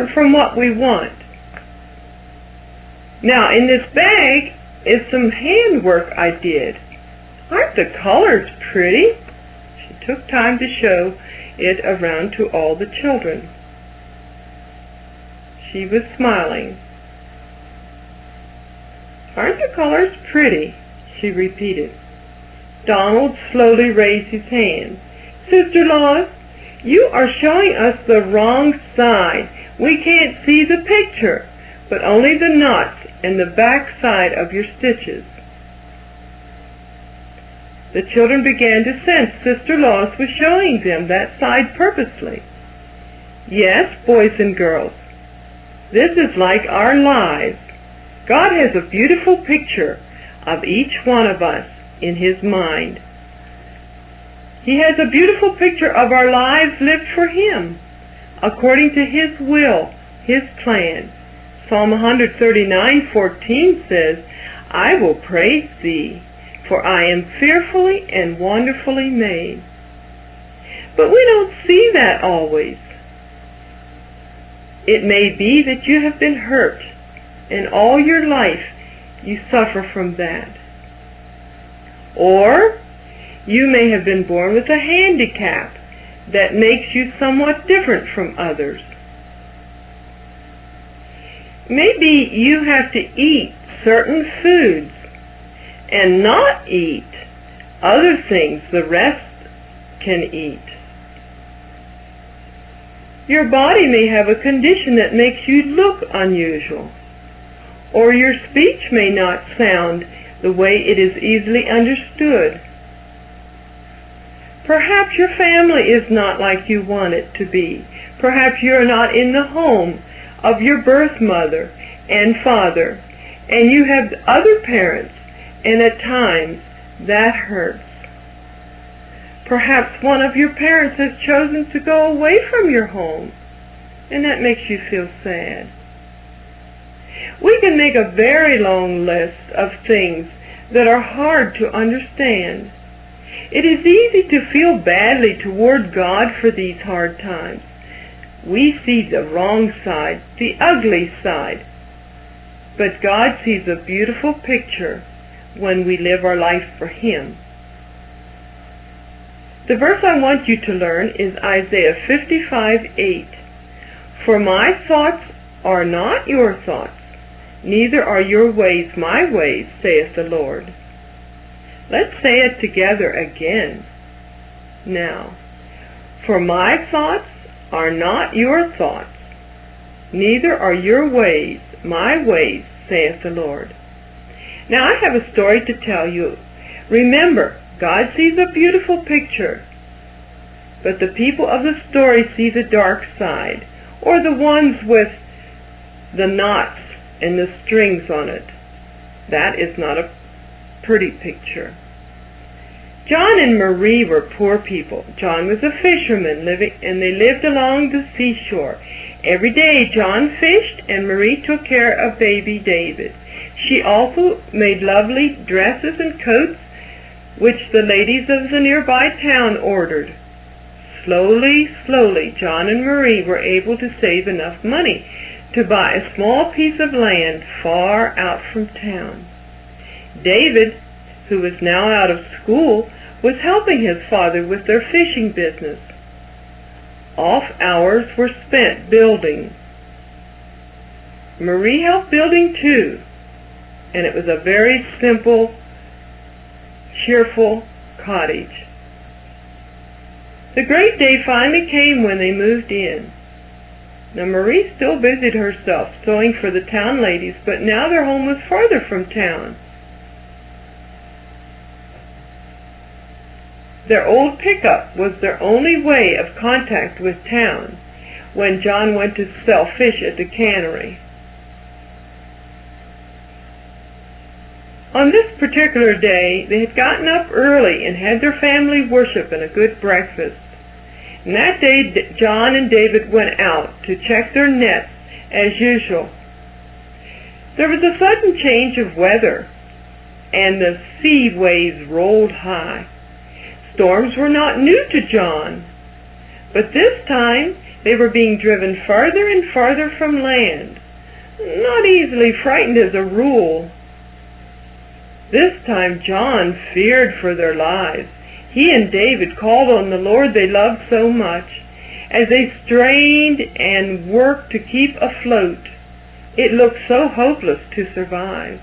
different from what we want. Now, in this bag is some handwork I did. Aren't the colors pretty? She took time to show it around to all the children. She was smiling. Aren't the colors pretty? She repeated. Donald slowly raised his hand. Sister Lois, you are showing us the wrong side. We can't see the picture, but only the knots and the back side of your stitches. The children began to sense Sister Lois was showing them that side purposely. Yes, boys and girls, this is like our lives. God has a beautiful picture of each one of us in His mind. He has a beautiful picture of our lives lived for Him, according to His will, His plan. Psalm 139:14 says, I will praise Thee, for I am fearfully and wonderfully made. But we don't see that always. It may be that you have been hurt, and all your life you suffer from that. Or you may have been born with a handicap that makes you somewhat different from others. Maybe you have to eat certain foods and not eat other things the rest can eat. Your body may have a condition that makes you look unusual, or your speech may not sound the way it is easily understood. Perhaps your family is not like you want it to be. Perhaps you are not in the home of your birth mother and father, and you have other parents, and at times that hurts. Perhaps one of your parents has chosen to go away from your home, and that makes you feel sad. We can make a very long list of things that are hard to understand. It is easy to feel badly toward God for these hard times. We see the wrong side, the ugly side. But God sees a beautiful picture when we live our life for Him. The verse I want you to learn is Isaiah 55:8. For my thoughts are not your thoughts, neither are your ways my ways, saith the Lord. Let's say it together again. Now, for my thoughts are not your thoughts, neither are your ways my ways, saith the Lord. Now I have a story to tell you. Remember, God sees a beautiful picture, but the people of the story see the dark side, or the ones with the knots and the strings on it. That is not a pretty picture. John and Marie were poor people. John was a fisherman, and they lived along the seashore. Every day John fished, and Marie took care of baby David. She also made lovely dresses and coats, which the ladies of the nearby town ordered. Slowly, John and Marie were able to save enough money to buy a small piece of land far out from town. David, who was now out of school, was helping his father with their fishing business. Off hours were spent building. Marie helped building too, and it was a very simple, cheerful cottage. The great day finally came when they moved in. Now Marie still busied herself sewing for the town ladies, but now their home was farther from town. Their old pickup was their only way of contact with town when John went to sell fish at the cannery. On this particular day, they had gotten up early and had their family worship and a good breakfast. And that day, John and David went out to check their nets as usual. There was a sudden change of weather, and the sea waves rolled high. Storms were not new to John, but this time They were being driven farther and farther from land, not easily frightened as a rule. This time John feared for their lives. He and David called on the Lord they loved so much. As they strained and worked to keep afloat, it looked so hopeless to survive.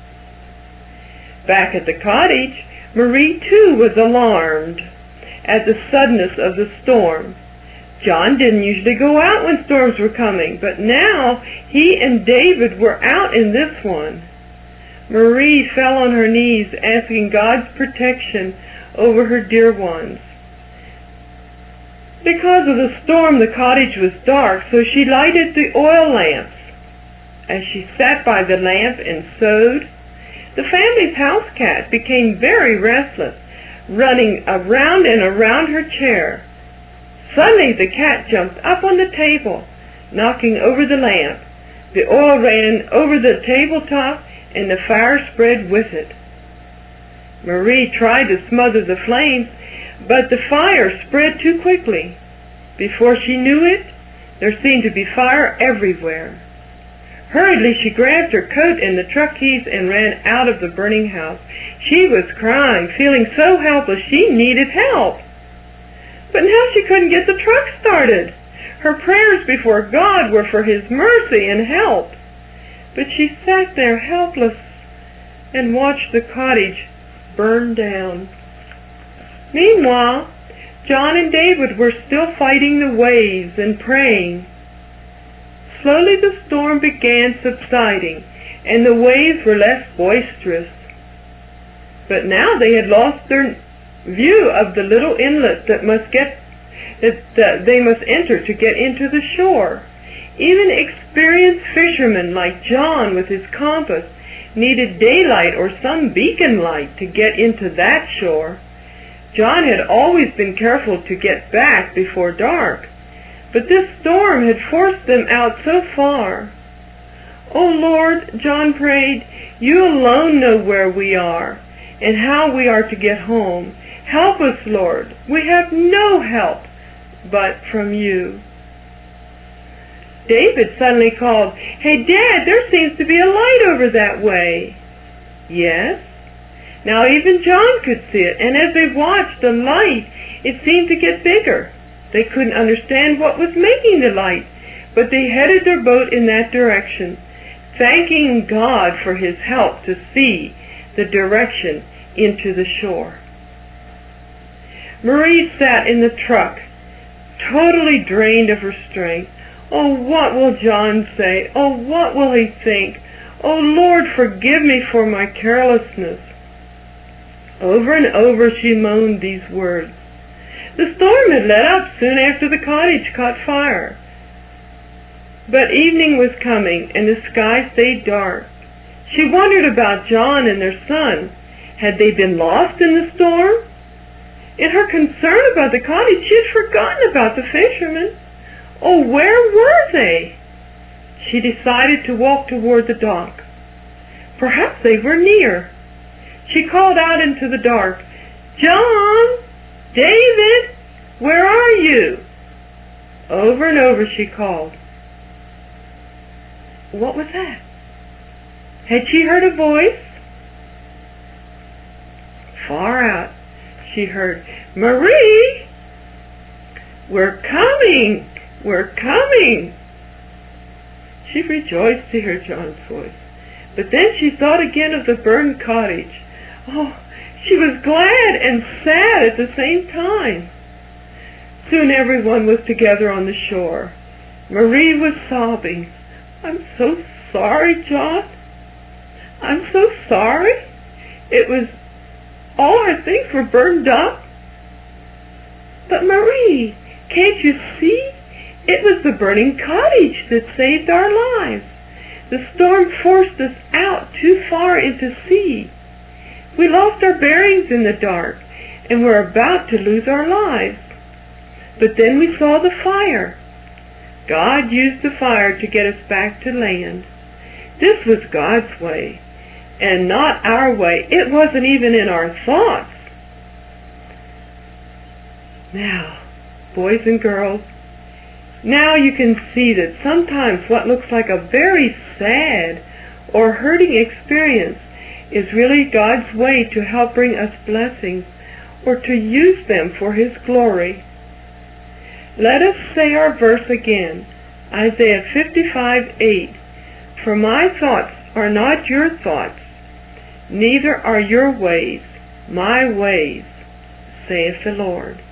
Back at the cottage, Marie too was alarmed at the suddenness of the storm. John didn't usually go out when storms were coming, but now he and David were out in this one. Marie fell on her knees, asking God's protection over her dear ones. Because of the storm, the cottage was dark, so she lighted the oil lamps. As she sat by the lamp and sewed, the family's house cat became very restless, running around and around her chair. Suddenly the cat jumped up on the table, knocking over the lamp. The oil ran over the tabletop, and the fire spread with it. Marie tried to smother the flames, but the fire spread too quickly. Before she knew it, there seemed to be fire everywhere. Hurriedly she grabbed her coat and the truck keys and ran out of the burning house. She was crying, feeling so helpless she needed help. But now she couldn't get the truck started. Her prayers before God were for His mercy and help. But she sat there helpless and watched the cottage burn down. Meanwhile, John and David were still fighting the waves and praying. Slowly the storm began subsiding, and the waves were less boisterous. But now they had lost their view of the little inlet that they must enter to get into the shore. Even experienced fishermen like John with his compass needed daylight or some beacon light to get into that shore. John had always been careful to get back before dark, but this storm had forced them out so far. "Oh Lord," John prayed, "you alone know where we are and how we are to get home. Help us, Lord. We have no help but from you." David suddenly called, "Hey, Dad, there seems to be a light over that way." "Yes." Now even John could see it, and as they watched the light, it seemed to get bigger. They couldn't understand what was making the light, but they headed their boat in that direction, thanking God for His help to see the direction into the shore. Marie sat in the truck, totally drained of her strength. "Oh, what will John say? Oh, what will he think? Oh, Lord, forgive me for my carelessness." Over and over she moaned these words. The storm had let up soon after the cottage caught fire. But evening was coming, and the sky stayed dark. She wondered about John and their son. Had they been lost in the storm? In her concern about the cottage, she had forgotten about the fishermen. Oh, where were they? She decided to walk toward the dock. Perhaps they were near. She called out into the dark, "John! David! Where are you?" Over and over she called. What was that? Had she heard a voice? Far out she heard, "Marie! We're coming! We're coming!" She rejoiced to hear John's voice. But then she thought again of the burned cottage. Oh, she was glad and sad at the same time. Soon everyone was together on the shore. Marie was sobbing. "I'm so sorry, John. I'm so sorry. All our things were burned up." "But Marie, can't you see? It was the burning cottage that saved our lives. The storm forced us out too far into sea. We lost our bearings in the dark and were about to lose our lives. But then we saw the fire. God used the fire to get us back to land. This was God's way, and not our way. It wasn't even in our thoughts." Now, boys and girls, Now you can see that sometimes what looks like a very sad or hurting experience is really God's way to help bring us blessings or to use them for His glory. Let us say our verse again, Isaiah 55:8. For my thoughts are not your thoughts, neither are your ways my ways, saith the Lord.